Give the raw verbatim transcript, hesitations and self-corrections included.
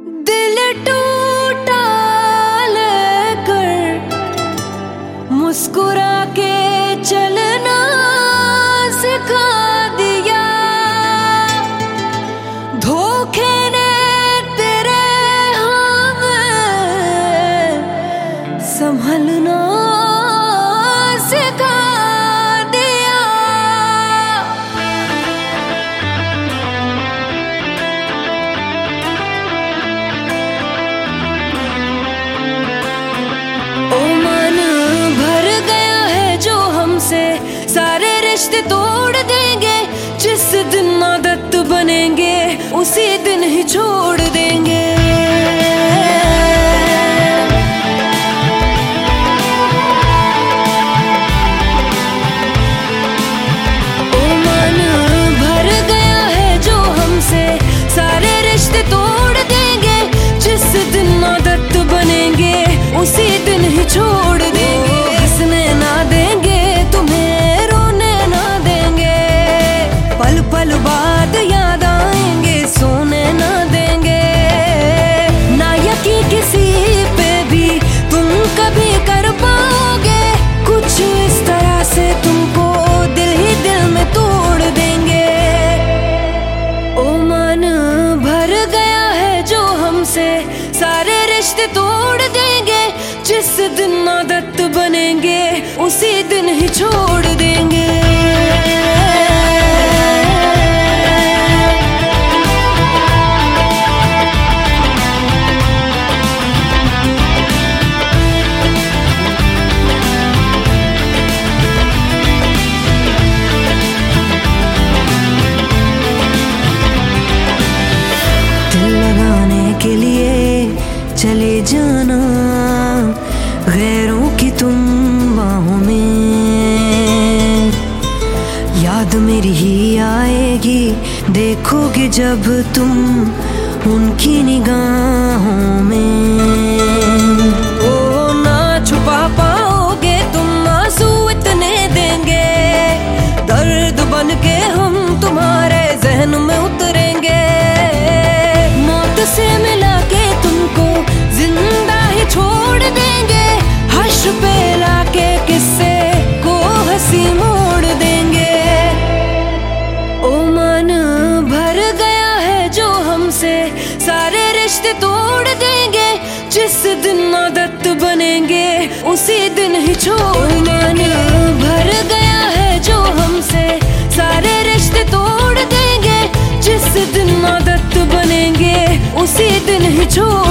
दिल टूटा लेकर मुस्कुरा के चलना सिखा दिया। धोखे ने तेरे हमें संभलना सिखा दिया। ओ मन भर गया है जो हमसे, सारे रिश्ते तोड़ देंगे। जिस दिन आदत बनेंगे उसी दिन ही छोड़ देंगे। ओ मन भर गया है जो हमसे, सारे रिश्ते तोड़ देंगे। जिस दिन आदत बनेंगे उसी दिन ही छोड़ देंगे। हंसने ना देंगे तुम्हें, रोने ना देंगे। पल पल बाद याद आएंगे, सोने ना देंगे। ना यकीन किसी पे भी तुम कभी कर पाओगे। कुछ इस तरह से तुमको दिल ही दिल में तोड़ देंगे। ओ मन भर गया है जो हमसे, सारे रिश्ते तोड़ देंगे। जिस दिन आदत बनेंगे उसी दिन ही छोड़ देंगे। दिल लगाने के लिए चले जाना गैरों की तुम बाहों में। याद मेरी ही आएगी देखोगे जब तुम उनकी निगाहों में। ओ ना छुपा पाओगे तुम, आंसू इतने देंगे। दर्द बन के हम तुम्हारे जहन में उतरेंगे। मौत से मिला के तुमको जिंदा ही छोड़ देंगे। हर्ष पे लाके किस्से को हंसी मोड़ देंगे। ओ मन भर गया है जो हमसे, सारे रिश्ते तोड़ देंगे। जिस दिन आदत बनेंगे उसी दिन ही छोड़ देंगे। भर गया है जो हमसे, सारे रिश्ते तोड़ देंगे। जिस दिन आदत बनेंगे उसी दिन ही छोड़